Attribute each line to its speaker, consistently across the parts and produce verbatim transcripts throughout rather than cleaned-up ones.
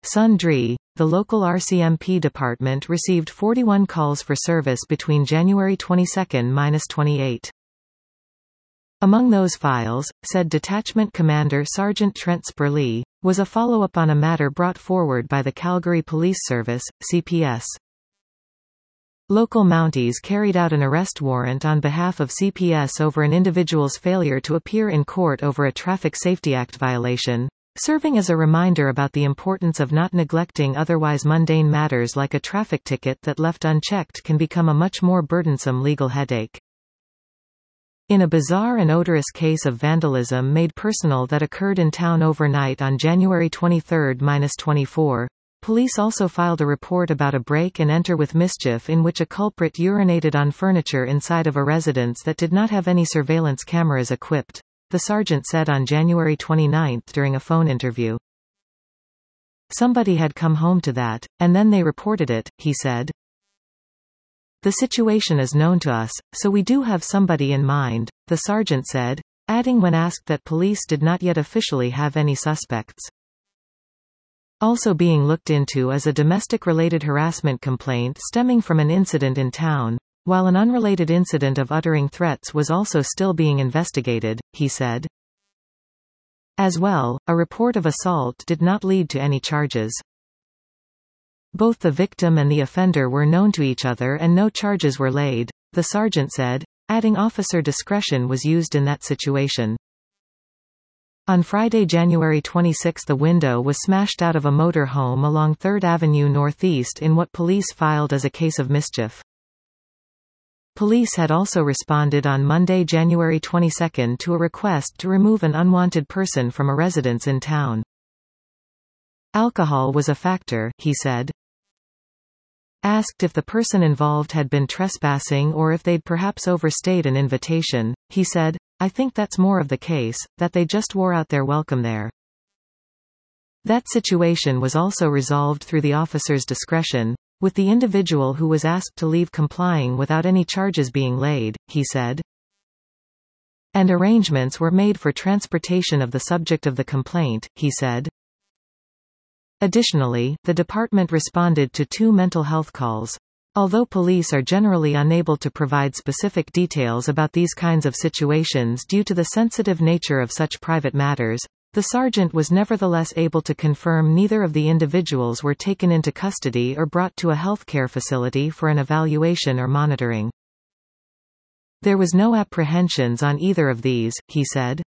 Speaker 1: Sundri, the local R C M P department received forty-one calls for service between January twenty-second to twenty-eighth. Among those files, said Detachment Commander Sergeant Trent Spurley, was a follow-up on a matter brought forward by the Calgary Police Service, C P S. Local Mounties carried out an arrest warrant on behalf of C P S over an individual's failure to appear in court over a Traffic Safety Act violation, serving as a reminder about the importance of not neglecting otherwise mundane matters like a traffic ticket that left unchecked can become a much more burdensome legal headache. In a bizarre and odorous case of vandalism made personal that occurred in town overnight on January twenty-third to twenty-fourth, police also filed a report about a break-and-enter with mischief in which a culprit urinated on furniture inside of a residence that did not have any surveillance cameras equipped, the sergeant said on January twenty-ninth during a phone interview. Somebody had come home to that, and then they reported it, he said. The situation is known to us, so we do have somebody in mind, the sergeant said, adding when asked that police did not yet officially have any suspects. Also being looked into is a domestic-related harassment complaint stemming from an incident in town, while an unrelated incident of uttering threats was also still being investigated, he said. As well, a report of assault did not lead to any charges. Both the victim and the offender were known to each other and no charges were laid, the sergeant said, adding officer discretion was used in that situation. On Friday, January twenty-sixth, a window was smashed out of a motor home along third Avenue Northeast in what police filed as a case of mischief. Police had also responded on Monday, January twenty-second to a request to remove an unwanted person from a residence in town. Alcohol was a factor, he said. Asked if the person involved had been trespassing or if they'd perhaps overstayed an invitation, he said, I think that's more of the case, that they just wore out their welcome there. That situation was also resolved through the officer's discretion, with the individual who was asked to leave complying without any charges being laid, he said. And arrangements were made for transportation of the subject of the complaint, he said. Additionally, the department responded to two mental health calls. Although police are generally unable to provide specific details about these kinds of situations due to the sensitive nature of such private matters, the sergeant was nevertheless able to confirm neither of the individuals were taken into custody or brought to a healthcare facility for an evaluation or monitoring. There was no apprehensions on either of these, he said.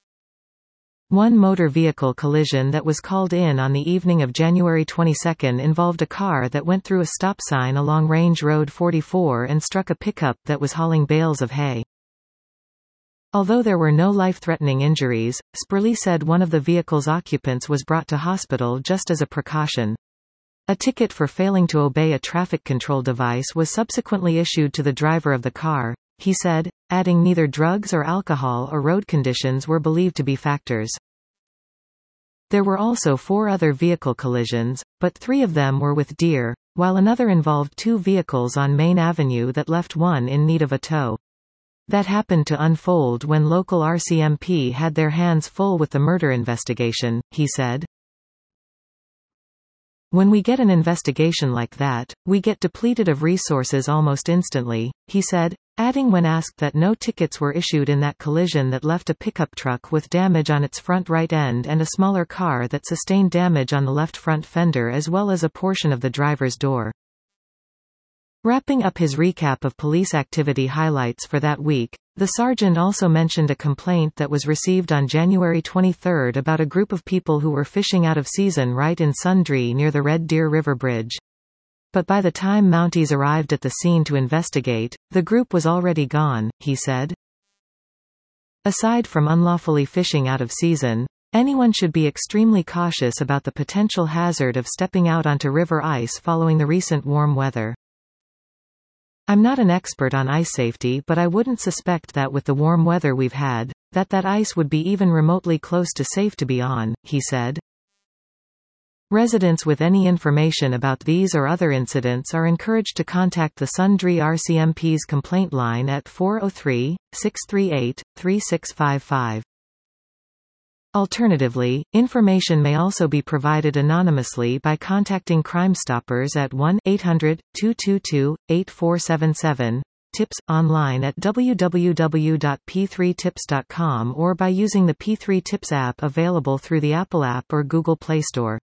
Speaker 1: One motor vehicle collision that was called in on the evening of January twenty-second involved a car that went through a stop sign along Range Road forty-four and struck a pickup that was hauling bales of hay. Although there were no life-threatening injuries, Spurley said one of the vehicle's occupants was brought to hospital just as a precaution. A ticket for failing to obey a traffic control device was subsequently issued to the driver of the car, he said, adding neither drugs or alcohol or road conditions were believed to be factors. There were also four other vehicle collisions, but three of them were with deer, while another involved two vehicles on Main Avenue that left one in need of a tow. That happened to unfold when local R C M P had their hands full with the murder investigation, he said. When we get an investigation like that, we get depleted of resources almost instantly, he said, adding when asked that no tickets were issued in that collision that left a pickup truck with damage on its front right end and a smaller car that sustained damage on the left front fender as well as a portion of the driver's door. Wrapping up his recap of police activity highlights for that week, the sergeant also mentioned a complaint that was received on January twenty-third about a group of people who were fishing out of season right in Sundri near the Red Deer River Bridge. But by the time Mounties arrived at the scene to investigate, the group was already gone, he said. Aside from unlawfully fishing out of season, anyone should be extremely cautious about the potential hazard of stepping out onto river ice following the recent warm weather. I'm not an expert on ice safety, but I wouldn't suspect that with the warm weather we've had, that that ice would be even remotely close to safe to be on, he said. Residents with any information about these or other incidents are encouraged to contact the Sundri R C M P's complaint line at four oh three, six three eight, three six five five. Alternatively, information may also be provided anonymously by contacting Crime Stoppers at one eight hundred, two two two, eight four seven seven, tips, online at w w w dot p three tips dot com or by using the P three Tips app available through the Apple App or Google Play Store.